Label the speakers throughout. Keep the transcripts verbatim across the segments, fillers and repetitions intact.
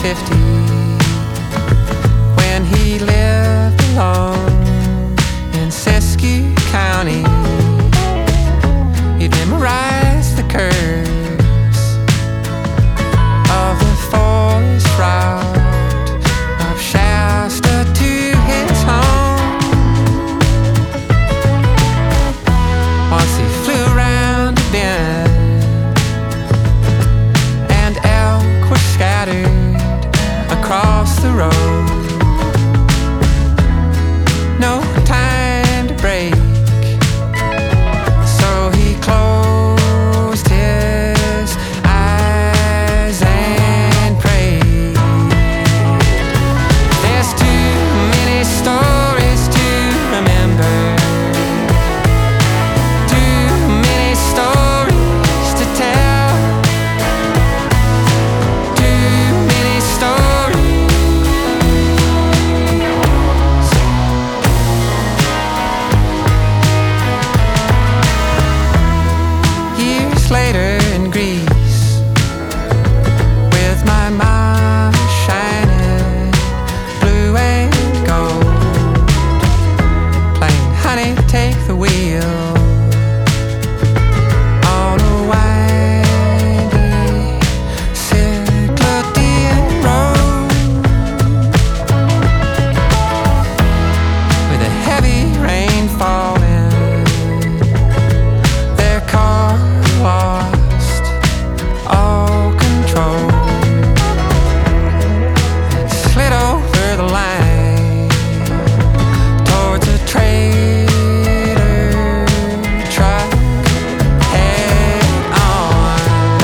Speaker 1: fifty, when he lived alone in Siskiyou County. He memorized the curves of the forest route of Shasta to his home. Once he flew around a bend, and elk were scattered across the road. No time to break, so he closed his eyes and prayed. There's too many stories to remember, too many stories to tell, too many stories. Years later in Greece, with my mom shining blue and gold, playing Honey, Take the Wheel on a windy Cyclopean road, with a heavy rain falling. Their car lost all control and slid over the line towards a trailer truck head on.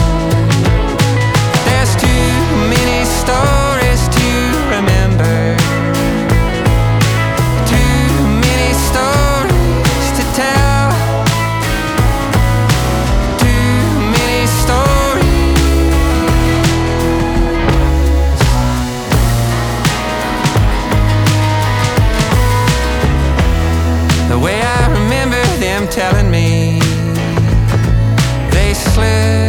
Speaker 1: There's too many stories to remember, too many stories to tell, too many stories. The way I remember them telling me they slid